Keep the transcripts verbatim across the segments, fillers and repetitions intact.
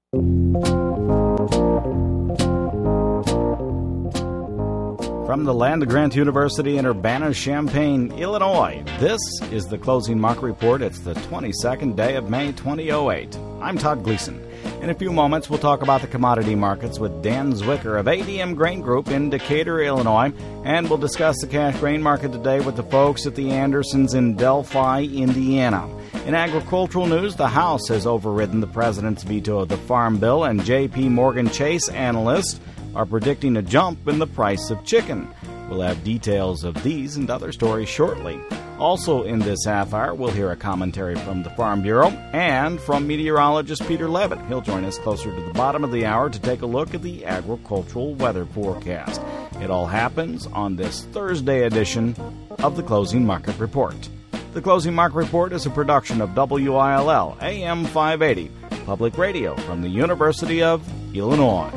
From the land of Grant University in Urbana-Champaign, Illinois, this is the Closing Market Report. It's the twenty-second day of May, twenty oh eight. I'm Todd Gleason. In a few moments, we'll talk about the commodity markets with Dan Zwicker of A D M Grain Group in Decatur, Illinois, and we'll discuss the cash grain market today with the folks at the Andersons in Delphi, Indiana. In agricultural news, the House has overridden the president's veto of the Farm Bill, and J P Morgan Chase analysts are predicting a jump in the price of chicken. We'll have details of these and other stories shortly. Also in this half hour, we'll hear a commentary from the Farm Bureau and from meteorologist Peter Levitt. He'll join us closer to the bottom of the hour to take a look at the agricultural weather forecast. It all happens on this Thursday edition of the Closing Market Report. The Closing Market Report is a production of W I L L A M five eighty, public radio from the University of Illinois.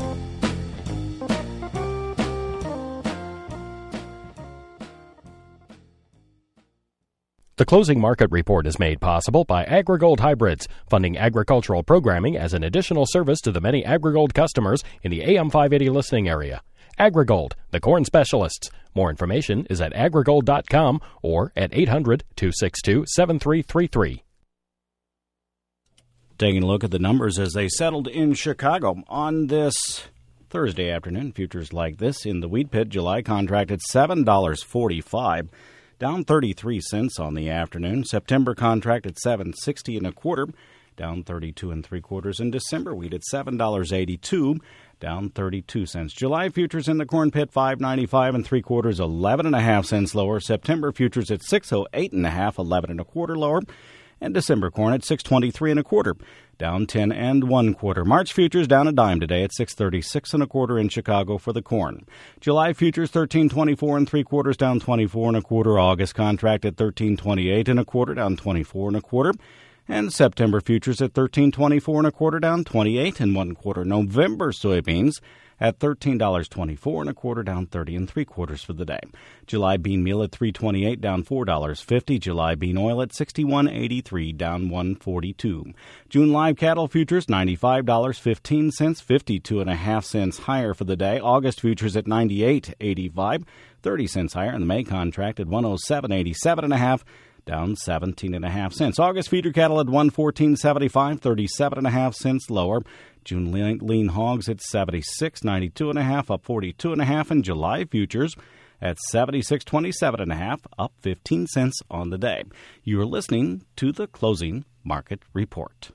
The Closing Market Report is made possible by AgriGold Hybrids, funding agricultural programming as an additional service to the many AgriGold customers in the A M five eighty listening area. AgriGold, the corn specialists. More information is at agrigold dot com or at eight hundred, two six two, seven three three three. Taking a look at the numbers as they settled in Chicago on this Thursday afternoon. Futures like this in the wheat pit, July contracted seven dollars and forty-five cents. Down thirty-three cents on the afternoon. September contract at seven sixty and a quarter, down thirty-two and three quarters. In December wheat at seven dollars and eighty-two, down thirty-two cents. July futures in the corn pit five ninety-five and three quarters, eleven and a half cents lower. September futures at six oh eight and a half, eleven and a quarter lower. And December corn at six twenty-three and a quarter, down ten and one quarter. March futures down a dime today at six thirty-six and a quarter in Chicago for the corn. July futures thirteen twenty-four and three quarters, down twenty-four and a quarter. August contract at thirteen twenty-eight and a quarter, down twenty-four and a quarter. And September futures at thirteen twenty-four and a quarter, down twenty-eight and one quarter. November soybeans at thirteen twenty-four and a quarter, down thirty and three quarters for the day. July bean meal at three twenty-eight, down four dollars and fifty cents. July bean oil at sixty-one eighty-three, down one forty-two. June live cattle futures ninety-five dollars and fifteen cents, fifty-two and a half cents higher for the day. August futures at ninety-eight eighty-five, thirty cents higher, and the May contract at one oh seven eighty-seven and a half, down seventeen and a half cents. August feeder cattle at one fourteen seventy-five, thirty-seven and a half cents lower. June lean, lean hogs at seventy-six ninety-two and a half, up forty-two and a half, and July futures at seventy-six twenty-seven and a half, up fifteen cents on the day. You are listening to the Closing Market Report.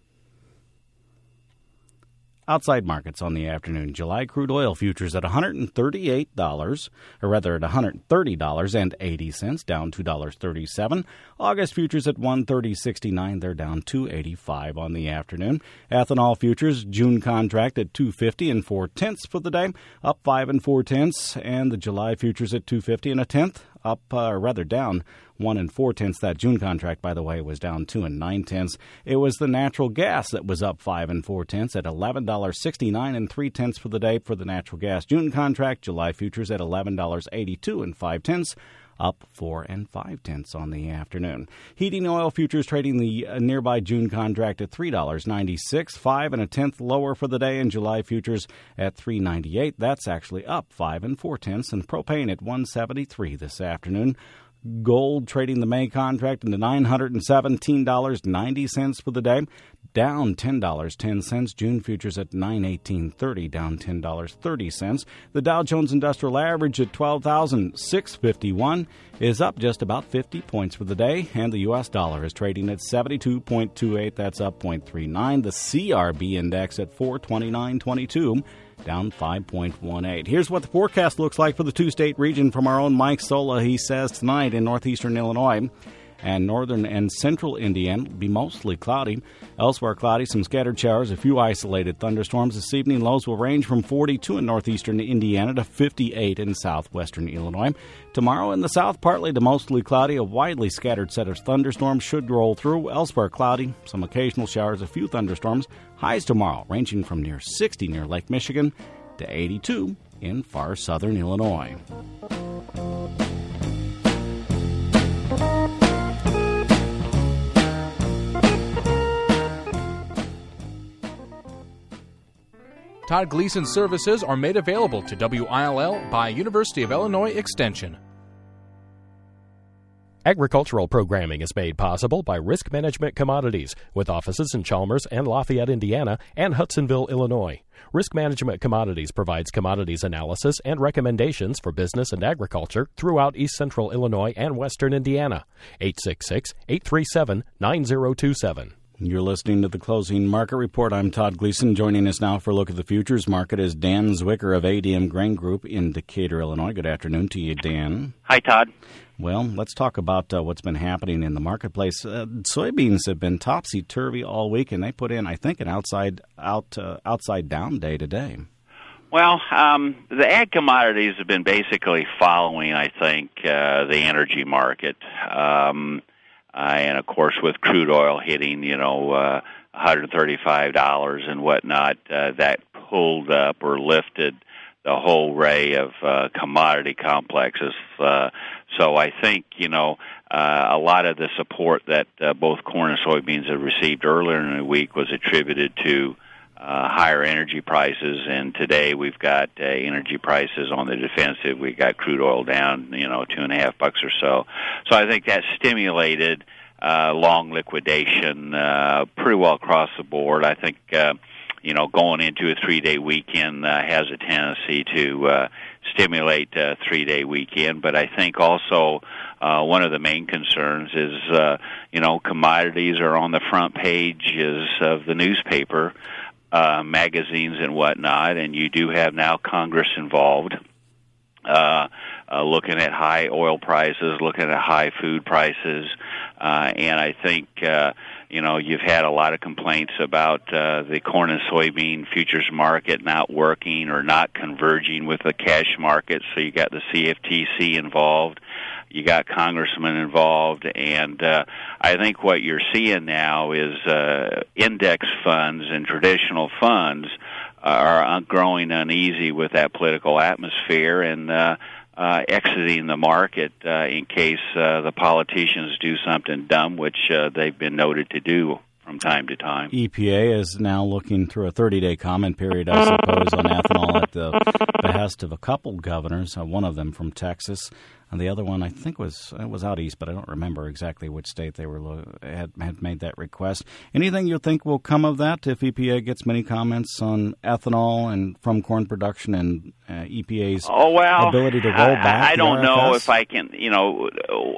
Outside markets on the afternoon. July crude oil futures at one hundred thirty-eight dollars, or rather at one hundred thirty dollars and eighty cents, down two dollars and thirty-seven cents. August futures at one thirty sixty-nine, they're down two eighty-five on the afternoon. Ethanol futures, June contract at two fifty and four tenths for the day, up five and four tenths, and the July futures at two fifty and a tenth, up, uh, or rather down one and four tenths. That June contract, by the way, was down two and nine tenths. It was the natural gas that was up five and four tenths at eleven dollars sixty-nine and three tenths for the day for the natural gas June contract. July futures at eleven dollars eighty-two and five tenths, up four and five tenths on the afternoon. Heating oil futures trading the nearby June contract at three dollars ninety-six, five and a tenth lower for the day, and July futures at three ninety-eight. That's actually up five and four tenths, and propane at one seventy-three this afternoon. Gold trading the May contract into nine hundred seventeen dollars and ninety cents for the day, down ten dollars and ten cents. June futures at nine eighteen thirty, down ten dollars and thirty cents. The Dow Jones Industrial Average at twelve thousand six hundred fifty-one is up just about fifty points for the day, and the U S dollar is trading at seventy-two point two eight. That's up zero point three nine. The C R B index at four twenty-nine twenty-two, down five point one eight. Here's what the forecast looks like for the two-state region from our own Mike Sola. He says tonight in northeastern Illinois and northern and central Indiana will be mostly cloudy. Elsewhere cloudy, some scattered showers, a few isolated thunderstorms. This evening lows will range from forty-two in northeastern Indiana to fifty-eight in southwestern Illinois. Tomorrow in the south, partly to mostly cloudy. A widely scattered set of thunderstorms should roll through. Elsewhere cloudy, some occasional showers, a few thunderstorms. Highs tomorrow ranging from near sixty near Lake Michigan to eighty-two in far southern Illinois. Todd Gleason services are made available to W I L L by University of Illinois Extension. Agricultural programming is made possible by Risk Management Commodities, with offices in Chalmers and Lafayette, Indiana, and Hudsonville, Illinois. Risk Management Commodities provides commodities analysis and recommendations for business and agriculture throughout East Central Illinois and Western Indiana. eight six six, eight three seven, nine zero two seven. You're listening to the Closing Market Report. I'm Todd Gleason. Joining us now for a look at the futures market is Dan Zwicker of A D M Grain Group in Decatur, Illinois. Good afternoon to you, Dan. Hi, Todd. Well, let's talk about uh, what's been happening in the marketplace. Uh, soybeans have been topsy-turvy all week, and they put in, I think, an outside out uh, outside down day today. Well, um, the ag commodities have been basically following, I think, uh, the energy market. Um Uh, and, of course, with crude oil hitting, you know, uh, one hundred thirty-five dollars and whatnot, uh, that pulled up or lifted the whole array of uh, commodity complexes. Uh, so I think, you know, uh, a lot of the support that uh, both corn and soybeans have received earlier in the week was attributed to Uh, higher energy prices, and today we've got uh, energy prices on the defensive. We got crude oil down, you know, two and a half bucks or so. So I think that stimulated uh, long liquidation uh, pretty well across the board. I think, uh, you know, going into a three-day weekend uh, has a tendency to uh, stimulate a three-day weekend. But I think also uh, one of the main concerns is, uh, you know, commodities are on the front pages of the newspaper, Uh, magazines and whatnot, and you do have now Congress involved, uh, uh, looking at high oil prices, looking at high food prices, uh, and I think, uh, you know, you've had a lot of complaints about uh, the corn and soybean futures market not working or not converging with the cash market, so you got the C F T C involved. You got congressmen involved, and uh, I think what you're seeing now is uh, index funds and traditional funds are growing uneasy with that political atmosphere and uh, uh, exiting the market uh, in case uh, the politicians do something dumb, which uh, they've been noted to do from time to time. E P A is now looking through a thirty-day comment period, I suppose, on ethanol at the behest of a couple governors, uh, one of them from Texas, and the other one I think was it was out east, but I don't remember exactly which state they were had, had made that request. Anything you think will come of that if E P A gets many comments on ethanol and from corn production and uh, E P A's oh, well, ability to roll I, back? I don't the know if I can, you know,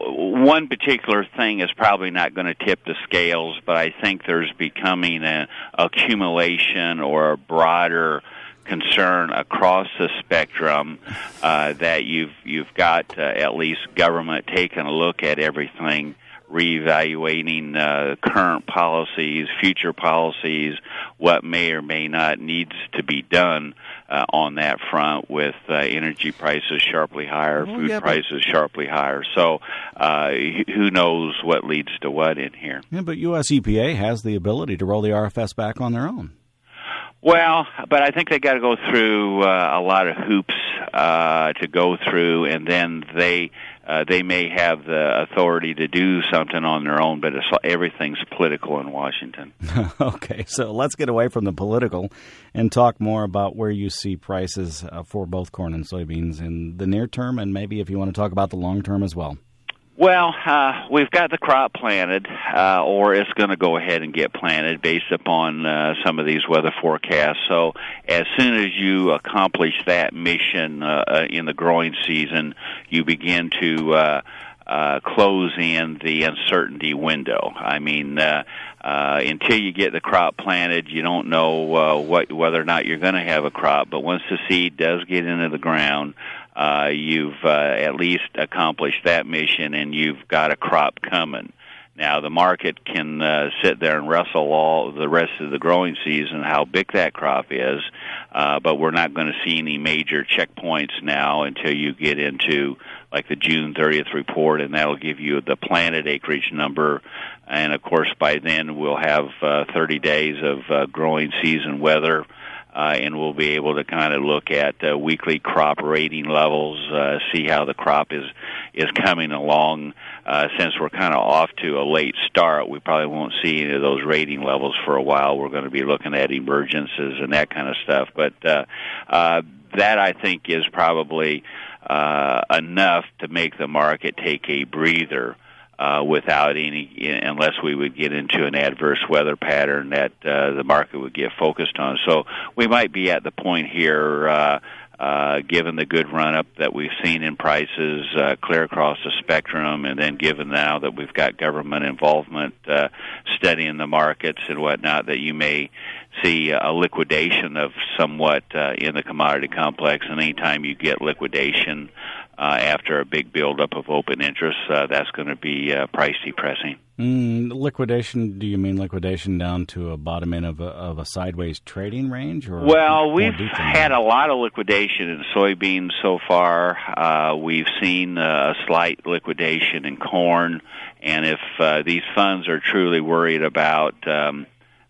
one particular thing is probably not going to tip the scales, but I think there's becoming an accumulation or a broader concern across the spectrum uh, that you've you've got uh, at least government taking a look at everything, reevaluating uh, current policies, future policies, what may or may not needs to be done uh, on that front with uh, energy prices sharply higher, well, food yeah, prices sharply higher. So uh, who knows what leads to what in here. Yeah, but U S E P A has the ability to roll the R F S back on their own. Well, but I think they got to go through uh, a lot of hoops uh, to go through, and then they uh, they may have the authority to do something on their own. But it's, everything's political in Washington. Okay, so let's get away from the political and talk more about where you see prices uh, for both corn and soybeans in the near term, and maybe if you want to talk about the long term as well. Well, uh, we've got the crop planted, uh, or it's going to go ahead and get planted based upon uh, some of these weather forecasts. So as soon as you accomplish that mission uh, in the growing season, you begin to uh, uh, close in the uncertainty window. I mean, uh, uh, until you get the crop planted, you don't know uh, what, whether or not you're going to have a crop. But once the seed does get into the ground, Uh, you've uh, at least accomplished that mission, and you've got a crop coming. Now, the market can uh, sit there and wrestle all the rest of the growing season how big that crop is, uh, but we're not going to see any major checkpoints now until you get into, like, the June thirtieth report, and that'll give you the planted acreage number. And, of course, by then we'll have uh, thirty days of uh, growing season weather. Uh, and we'll be able to kind of look at uh, weekly crop rating levels, uh, see how the crop is is coming along. Uh, since we're kind of off to a late start, we probably won't see any of those rating levels for a while. We're going to be looking at emergences and that kind of stuff. But uh, uh, that, I think, is probably uh, enough to make the market take a breather. Uh, without any, unless we would get into an adverse weather pattern that uh, the market would get focused on. So we might be at the point here, uh, uh, given the good run-up that we've seen in prices uh, clear across the spectrum, and then given now that we've got government involvement uh, studying the markets and whatnot, that you may see a liquidation of somewhat uh, in the commodity complex. And anytime you get liquidation uh, after a big buildup of open interest, uh, that's going to be uh, price depressing. Mm, liquidation, do you mean liquidation down to a bottom end of a, of a sideways trading range? Or well, we've had a lot of liquidation in soybeans so far. Uh, we've seen uh, a slight liquidation in corn. And if uh, these funds are truly worried about um,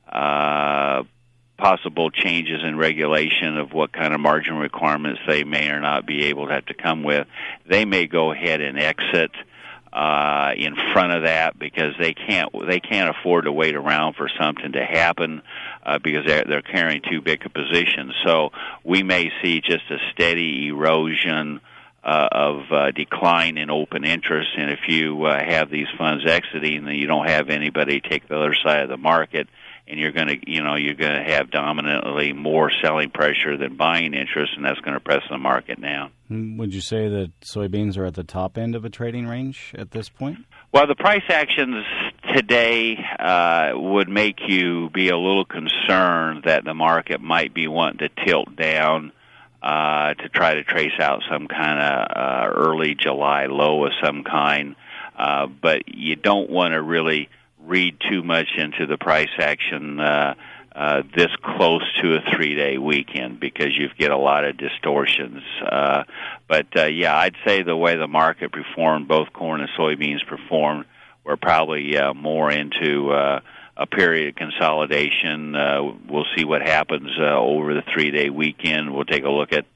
uh, possible changes in regulation of what kind of margin requirements they may or not be able to have to come with, they may go ahead and exit uh, in front of that, because they can't they can't afford to wait around for something to happen uh, because they're, they're carrying too big a position. So we may see just a steady erosion uh, of uh, decline in open interest, and if you uh, have these funds exiting, then you don't have anybody take the other side of the market. And you're going to, you know, you're going to have dominantly more selling pressure than buying interest, and that's going to press the market down. Would you say that soybeans are at the top end of a trading range at this point? Well, the price actions today uh, would make you be a little concerned that the market might be wanting to tilt down uh, to try to trace out some kind of uh, early July low of some kind. Uh, but you don't want to really read too much into the price action uh, uh, this close to a three-day weekend, because you get a lot of distortions. Uh, but, uh, yeah, I'd say the way the market performed, both corn and soybeans performed, we're probably uh, more into uh, a period of consolidation. Uh, we'll see what happens uh, over the three-day weekend. We'll take a look at,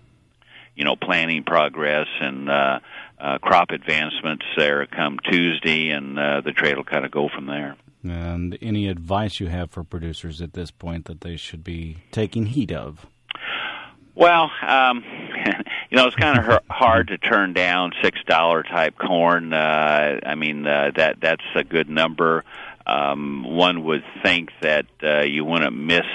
you know, planting progress and uh, uh, crop advancements there come Tuesday, and uh, the trade will kind of go from there. And any advice you have for producers at this point that they should be taking heed of? Well, um, you know, it's kind of hard to turn down six dollar type corn. Uh, I mean, uh, that that's a good number. Um, one would think that uh, you wouldn't miss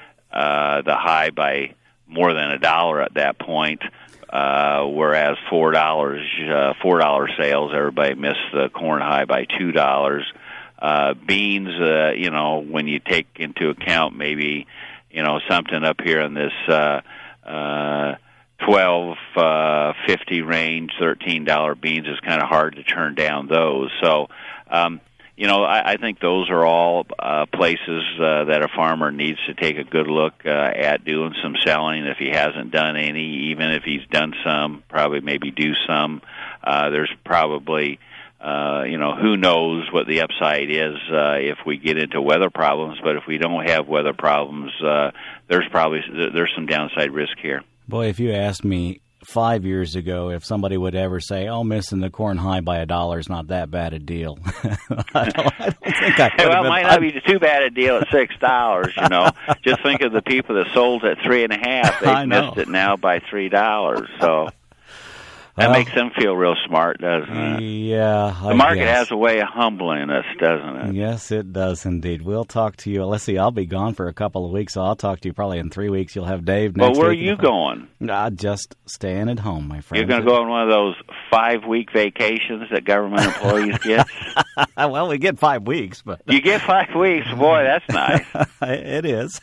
uh, the high by more than a dollar at that point. Uh, whereas four dollars, uh, four dollar sales, everybody missed the corn high by two dollars. Uh, beans, uh, you know, when you take into account maybe, you know, something up here in this uh, uh, twelve uh, fifty range, thirteen dollar beans is kind of hard to turn down those. So, um, you know, I, I think those are all uh, places uh, that a farmer needs to take a good look uh, at doing some selling. If he hasn't done any, even if he's done some, probably maybe do some. Uh, there's probably, uh, you know, who knows what the upside is uh, if we get into weather problems. But if we don't have weather problems, uh, there's probably there's some downside risk here. Boy, if you asked me five years ago if somebody would ever say, oh, missing the corn high by a dollar is not that bad a deal. I, don't, I don't think I would Well, it been, might not be too bad a deal at six dollars, you know. Just think of the people that sold at three and a half. They've missed it now by three dollars. So that well, makes them feel real smart, doesn't it? Yeah. The market has a way of humbling us, doesn't it? Yes, it does indeed. We'll talk to you. Let's see, I'll be gone for a couple of weeks, so I'll talk to you probably in three weeks. You'll have Dave next week. Well, where are you going? Uh, just staying at home, my friend. You're going to go on one of those five-week vacations that government employees get? Well, we get five weeks. but You get five weeks? Boy, that's nice. It is.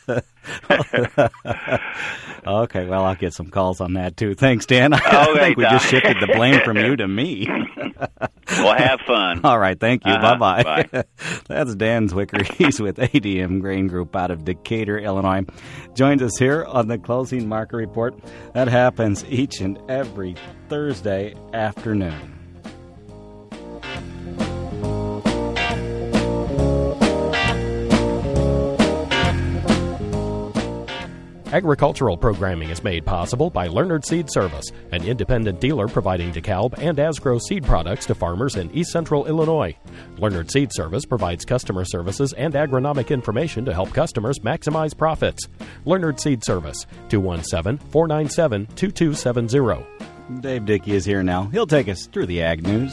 Okay, well, I'll get some calls on that, too. Thanks, Dan. I okay, think we Doc. just shifted the blame from you to me. Well, have fun. All right, thank you. Uh-huh. Bye-bye. Bye. That's Dan Zwicker. He's with A D M Grain Group out of Decatur, Illinois. Joins us here on the Closing Market Report. That happens each and every Thursday afternoon. Agricultural programming is made possible by Leonard Seed Service, an independent dealer providing DeKalb and Asgrow seed products to farmers in East Central Illinois. Leonard Seed Service provides customer services and agronomic information to help customers maximize profits. Leonard Seed Service, two one seven, four nine seven, two two seven zero. Dave Dickey is here now. He'll take us through the Ag News.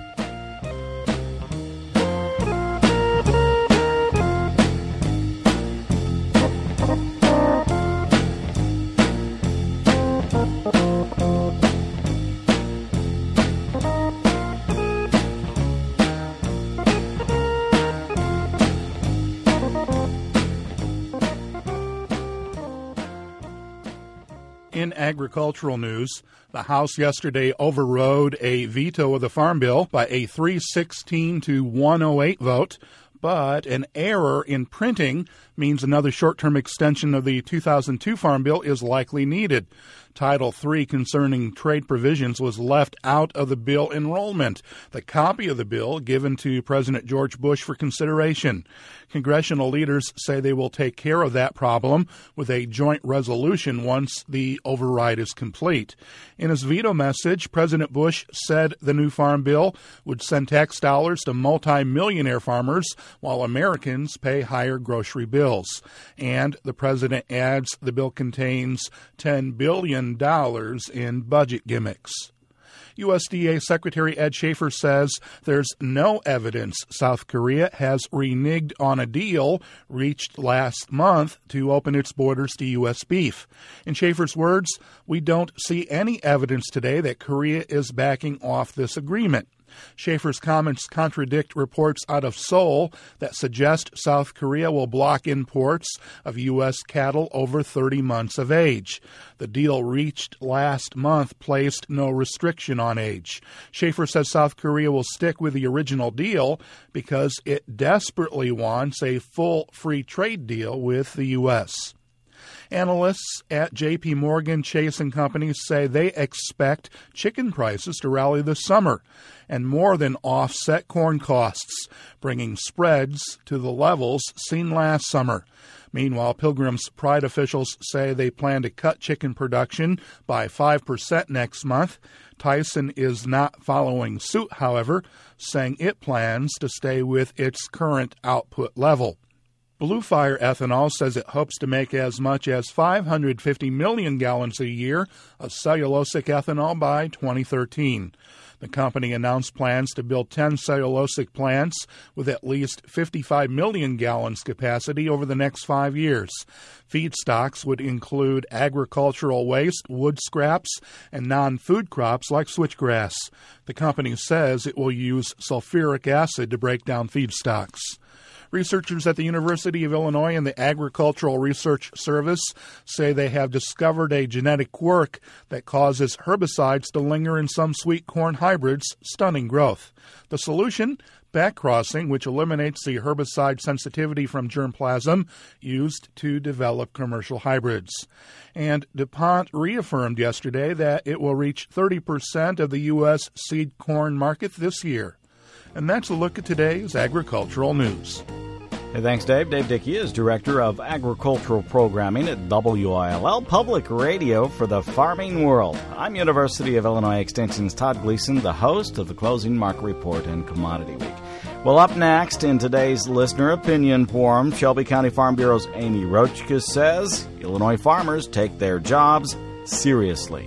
In agricultural news, the House yesterday overrode a veto of the Farm Bill by a three sixteen to one oh eight vote, but an error in printing means another short-term extension of the two thousand two Farm Bill is likely needed. Title three concerning trade provisions was left out of the bill enrollment, the copy of the bill given to President George Bush for consideration. Congressional leaders say they will take care of that problem with a joint resolution once the override is complete. In his veto message, President Bush said the new Farm Bill would send tax dollars to multi-millionaire farmers while Americans pay higher grocery bills. And the president adds the bill contains ten billion dollars in budget gimmicks. U S D A Secretary Ed Schaefer says there's no evidence South Korea has reneged on a deal reached last month to open its borders to U S beef. In Schaefer's words, we don't see any evidence today that Korea is backing off this agreement. Schaefer's comments contradict reports out of Seoul that suggest South Korea will block imports of U S cattle over thirty months of age. The deal reached last month placed no restriction on age. Schaefer says South Korea will stick with the original deal because it desperately wants a full free trade deal with the U S. Analysts at J P Morgan Chase and Company say they expect chicken prices to rally this summer and more than offset corn costs, bringing spreads to the levels seen last summer. Meanwhile, Pilgrim's Pride officials say they plan to cut chicken production by five percent next month. Tyson is not following suit, however, saying it plans to stay with its current output level. Blue Fire Ethanol says it hopes to make as much as five hundred fifty million gallons a year of cellulosic ethanol by twenty thirteen. The company announced plans to build ten cellulosic plants with at least fifty-five million gallons capacity over the next five years. Feedstocks would include agricultural waste, wood scraps, and non-food crops like switchgrass. The company says it will use sulfuric acid to break down feedstocks. Researchers at the University of Illinois and the Agricultural Research Service say they have discovered a genetic quirk that causes herbicides to linger in some sweet corn hybrids, stunning growth. The solution? Backcrossing, which eliminates the herbicide sensitivity from germplasm used to develop commercial hybrids. And DuPont reaffirmed yesterday that it will reach thirty percent of the U S seed corn market this year. And that's a look at today's agricultural news. Hey, thanks, Dave. Dave Dickey is Director of Agricultural Programming at W I L L Public Radio for the Farming World. I'm University of Illinois Extension's Todd Gleason, the host of the Closing Market Report and Commodity Week. Well, up next in today's Listener Opinion Forum, Shelby County Farm Bureau's Amy Rochka says Illinois farmers take their jobs seriously.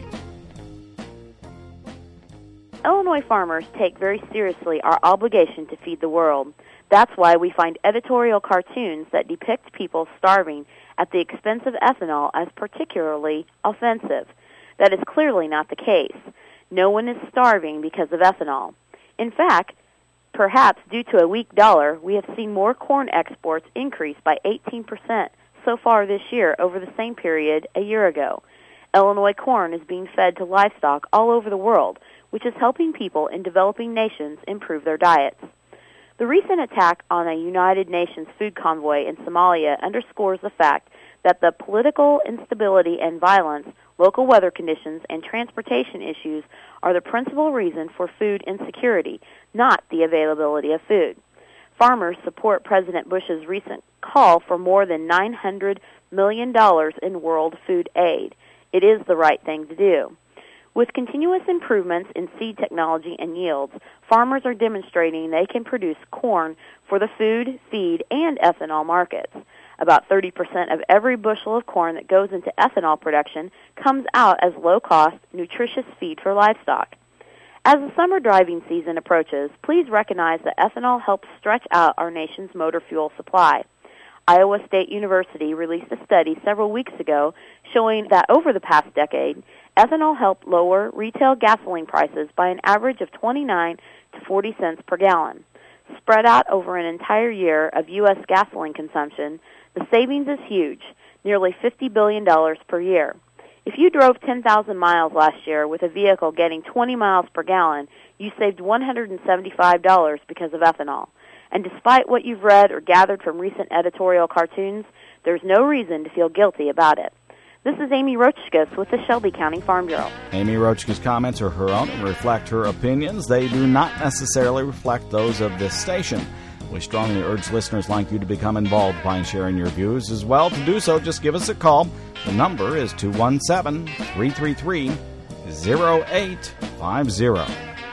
Illinois farmers take very seriously our obligation to feed the world. That's why we find editorial cartoons that depict people starving at the expense of ethanol as particularly offensive. That is clearly not the case. No one is starving because of ethanol. In fact, perhaps due to a weak dollar, we have seen more corn exports increase by eighteen percent so far this year over the same period a year ago. Illinois corn is being fed to livestock all over the world, which is helping people in developing nations improve their diets. The recent attack on a United Nations food convoy in Somalia underscores the fact that the political instability and violence, local weather conditions, and transportation issues are the principal reason for food insecurity, not the availability of food. Farmers support President Bush's recent call for more than nine hundred million dollars in world food aid. It is the right thing to do. With continuous improvements in seed technology and yields, farmers are demonstrating they can produce corn for the food, feed, and ethanol markets. About thirty percent of every bushel of corn that goes into ethanol production comes out as low-cost, nutritious feed for livestock. As the summer driving season approaches, please recognize that ethanol helps stretch out our nation's motor fuel supply. Iowa State University released a study several weeks ago showing that over the past decade, ethanol helped lower retail gasoline prices by an average of twenty-nine to forty cents per gallon. Spread out over an entire year of U S gasoline consumption, the savings is huge, nearly fifty billion dollars per year. If you drove ten thousand miles last year with a vehicle getting twenty miles per gallon, you saved one hundred seventy-five dollars because of ethanol. And despite what you've read or gathered from recent editorial cartoons, there's no reason to feel guilty about it. This is Amy Rochkus with the Shelby County Farm Bureau. Amy Rochkus' comments are her own and reflect her opinions. They do not necessarily reflect those of this station. We strongly urge listeners like you to become involved by sharing your views as well. To do so, just give us a call. The number is two one seven, three three three, zero eight five zero.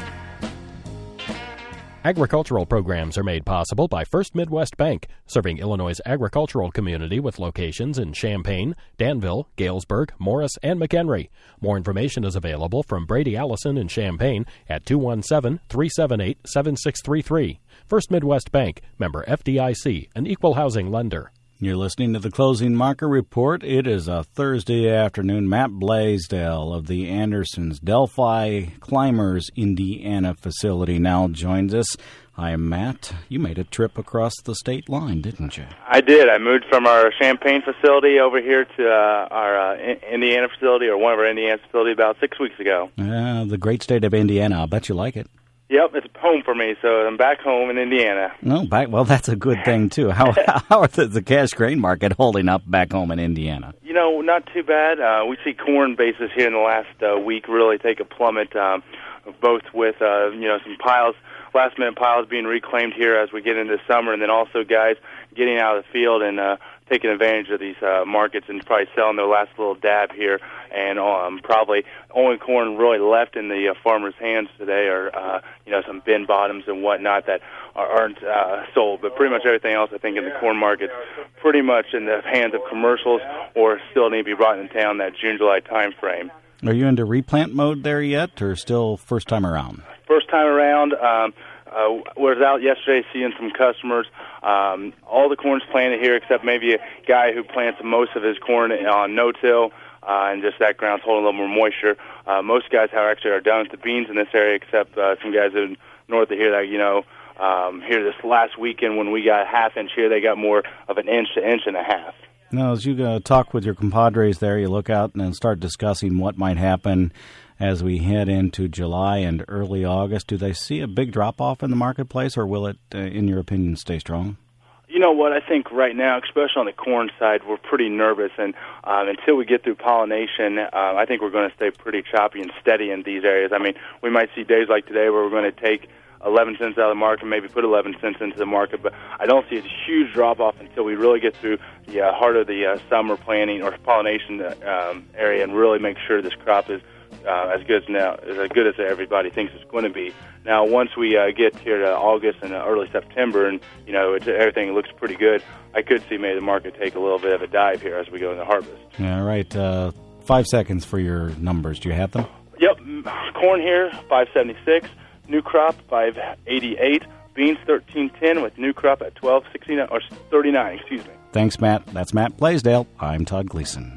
Agricultural programs are made possible by First Midwest Bank, serving Illinois' agricultural community with locations in Champaign, Danville, Galesburg, Morris, and McHenry. More information is available from Brady Allison in Champaign at two one seven, three seven eight, seven six three three. First Midwest Bank, member F D I C, an equal housing lender. You're listening to the Closing Market Report. It is a Thursday afternoon. Matt Blaisdell of the Andersons Delphi Climbers, Indiana facility now joins us. Hi, Matt. You made a trip across the state line, didn't you? I did. I moved from our Champaign facility over here to uh, our uh, Indiana facility, or one of our Indiana facilities, about six weeks ago. Uh, the great state of Indiana. I'll bet you like it. Yep, it's home for me, so I'm back home in Indiana. No, back. Well, that's a good thing, too. How how are the, the cash grain market holding up back home in Indiana? You know, not too bad. Uh, we see corn basis here in the last uh, week really take a plummet, um, both with, uh, you know, some piles, last-minute piles being reclaimed here as we get into summer, and then also guys getting out of the field and uh, taking advantage of these uh, markets and probably selling their last little dab here. And um, probably only corn really left in the uh, farmers' hands today are, uh, you know, some bin bottoms and whatnot that are, aren't uh, sold. But pretty much everything else, I think, in the corn market, pretty much in the hands of commercials or still need to be brought in town that June, July time frame. Are you into replant mode there yet, or still first time around? First time around. Um, uh, was out yesterday seeing some customers. Um, all the corn's planted here except maybe a guy who plants most of his corn on no-till. Uh, and just that ground's holding a little more moisture. Uh, most guys, however, actually are done with the beans in this area, except uh, some guys in north of here that, you know, um, here this last weekend when we got a half inch here, they got more of an inch to inch and a half. Now, as you uh, talk with your compadres there, you look out and then start discussing what might happen as we head into July and early August. Do they see a big drop-off in the marketplace, or will it, uh, in your opinion, stay strong? You know what, I think right now, especially on the corn side, we're pretty nervous, and um, until we get through pollination, uh, I think we're going to stay pretty choppy and steady in these areas. I mean, we might see days like today where we're going to take eleven cents out of the market, maybe put eleven cents into the market, but I don't see a huge drop-off until we really get through the uh, heart of the uh, summer planting or pollination um, area and really make sure this crop is Uh, as good as now, as good as everybody thinks it's going to be. Now, once we uh, get here to August and uh, early September, and you know it's, everything looks pretty good, I could see maybe the market take a little bit of a dive here as we go into harvest. All right, uh, five seconds for your numbers. Do you have them? Yep, corn here five seventy-six, new crop five eighty-eight, beans thirteen ten with new crop at twelve sixty-nine or thirty-nine. Excuse me. Thanks, Matt. That's Matt Blaisdell. I'm Todd Gleason.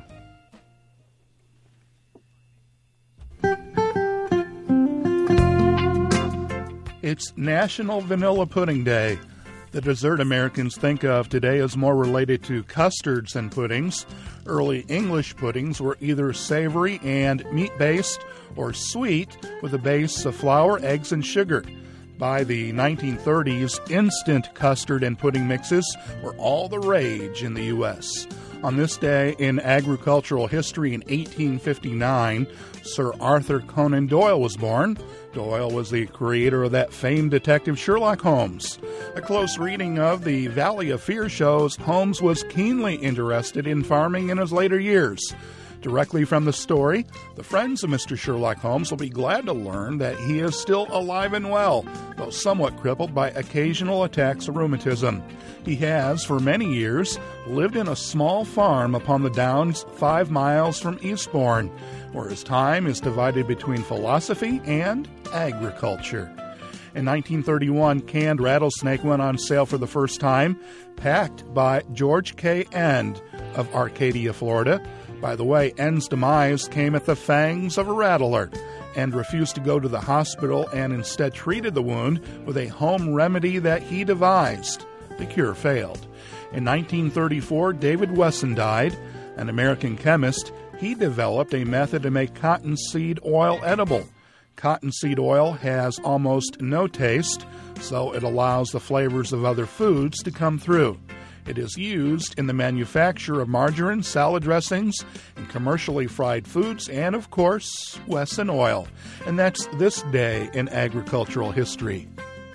It's National Vanilla Pudding Day. The dessert Americans think of today is more related to custards than puddings. Early English puddings were either savory and meat-based or sweet with a base of flour, eggs, and sugar. By the nineteen thirties, instant custard and pudding mixes were all the rage in the U S On this day in agricultural history in eighteen fifty-nine, Sir Arthur Conan Doyle was born. Doyle was the creator of that famed detective Sherlock Holmes. A close reading of the Valley of Fear shows Holmes was keenly interested in farming in his later years. Directly from the story, the friends of Mister Sherlock Holmes will be glad to learn that he is still alive and well, though somewhat crippled by occasional attacks of rheumatism. He has, for many years, lived in a small farm upon the Downs five miles from Eastbourne, where his time is divided between philosophy and agriculture. In nineteen thirty-one, canned rattlesnake went on sale for the first time, packed by George K. End of Arcadia, Florida. By the way, End's demise came at the fangs of a rattler, and refused to go to the hospital and instead treated the wound with a home remedy that he devised. The cure failed. In nineteen thirty-four, David Wesson died. An American chemist, he developed a method to make cottonseed oil edible. Cottonseed oil has almost no taste, so it allows the flavors of other foods to come through. It is used in the manufacture of margarine, salad dressings, and commercially fried foods, and, of course, Wesson oil. And that's this day in agricultural history.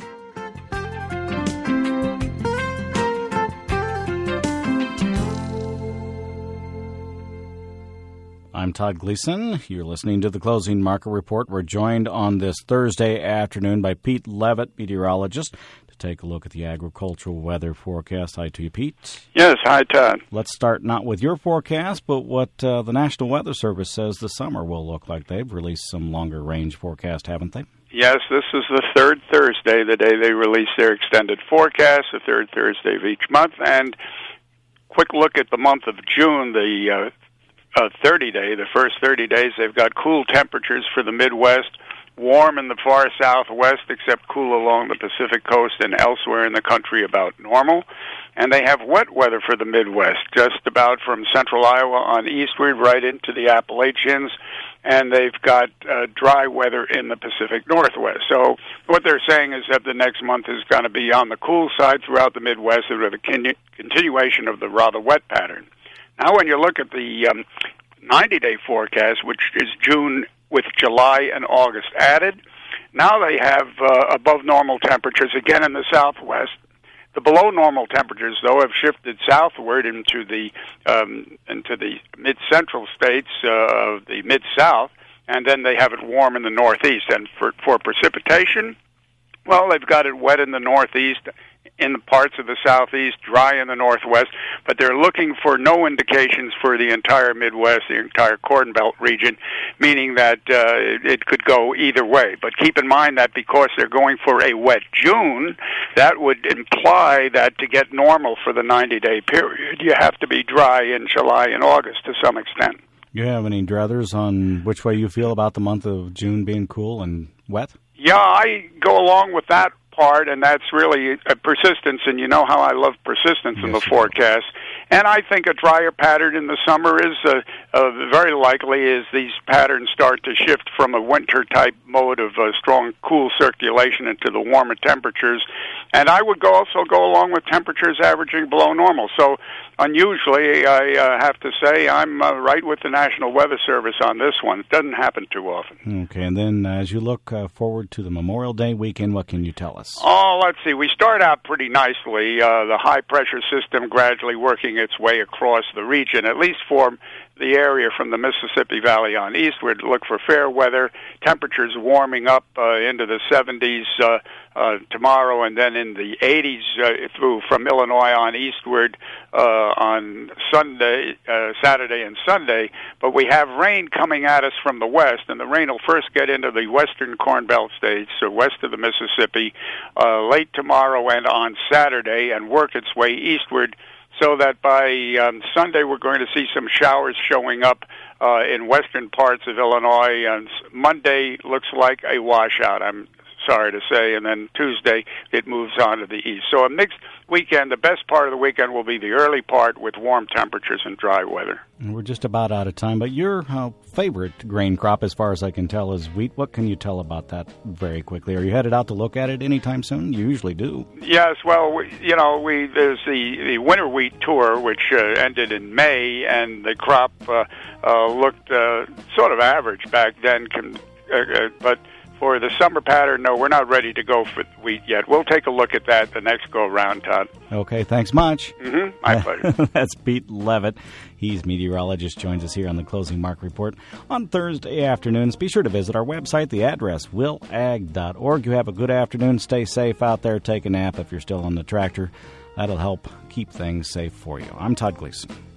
I'm Todd Gleason. You're listening to the Closing Market Report. We're joined on this Thursday afternoon by Pete Levitt, meteorologist, to take a look at the agricultural weather forecast. Hi to you, Pete. Yes, hi, Todd. Let's start not with your forecast, but what uh, the National Weather Service says the summer will look like. They've released some longer-range forecast, haven't they? Yes, this is the third Thursday, the day they release their extended forecast, the third Thursday of each month. And quick look at the month of June, the uh, uh, thirty-day, the first thirty days, they've got cool temperatures for the Midwest, warm in the far southwest, except cool along the Pacific coast and elsewhere in the country about normal. And they have wet weather for the Midwest, just about from central Iowa on eastward right into the Appalachians. And they've got uh, dry weather in the Pacific Northwest. So what they're saying is that the next month is going to be on the cool side throughout the Midwest with a con- continuation of the rather wet pattern. Now when you look at the um, ninety-day forecast, which is June with July and August added, now they have uh, above normal temperatures again in the southwest. The below normal temperatures, though, have shifted southward into the um, into the mid-central states uh, of the mid-south, and then they have it warm in the northeast. And for, for precipitation, well, they've got it wet in the northeast, in the parts of the southeast, dry in the northwest, but they're looking for no indications for the entire Midwest, the entire Corn Belt region, meaning that uh, it, it could go either way. But keep in mind that because they're going for a wet June, that would imply that to get normal for the ninety-day period, you have to be dry in July and August to some extent. You have any druthers on which way you feel about the month of June being cool and wet? Yeah, I go along with that part, and that's really a persistence, and you know how I love persistence yes, in the forecast. And I think a drier pattern in the summer is uh, uh, very likely as these patterns start to shift from a winter-type mode of uh, strong, cool circulation into the warmer temperatures. And I would go also go along with temperatures averaging below normal. So unusually, I uh, have to say I'm uh, right with the National Weather Service on this one. It doesn't happen too often. Okay, and then uh, as you look uh, forward to the Memorial Day weekend, what can you tell us? Oh, let's see. We start out pretty nicely. Uh, the high-pressure system gradually working its way across the region, at least for the area from the Mississippi Valley on eastward. Look for fair weather. Temperatures warming up uh, into the seventies uh, uh, tomorrow, and then in the eighties uh, through from Illinois on eastward uh, on Sunday, uh, Saturday, and Sunday. But we have rain coming at us from the west, and the rain will first get into the western Corn Belt states, so west of the Mississippi, uh, late tomorrow and on Saturday, and work its way eastward, so that by um, Sunday we're going to see some showers showing up uh, in western parts of Illinois, and Monday looks like a washout. I'm sorry to say, and then Tuesday it moves on to the east. So a mixed weekend. The best part of the weekend will be the early part with warm temperatures and dry weather. We're just about out of time, but your uh, favorite grain crop, as far as I can tell, is wheat. What can you tell about that very quickly? Are you headed out to look at it anytime soon? You usually do. Yes, well, we, you know, we there's the, the winter wheat tour, which uh, ended in May, and the crop uh, uh, looked uh, sort of average back then, com- uh, uh, but for the summer pattern, no, we're not ready to go for wheat yet. We'll take a look at that the next go-around, Todd. Okay, thanks much. Mm-hmm, my pleasure. That's Pete Levitt. He's meteorologist, joins us here on the Closing Mark Report on Thursday afternoons. Be sure to visit our website, the address, will ag dot org. You have a good afternoon. Stay safe out there. Take a nap if you're still on the tractor. That'll help keep things safe for you. I'm Todd Gleason.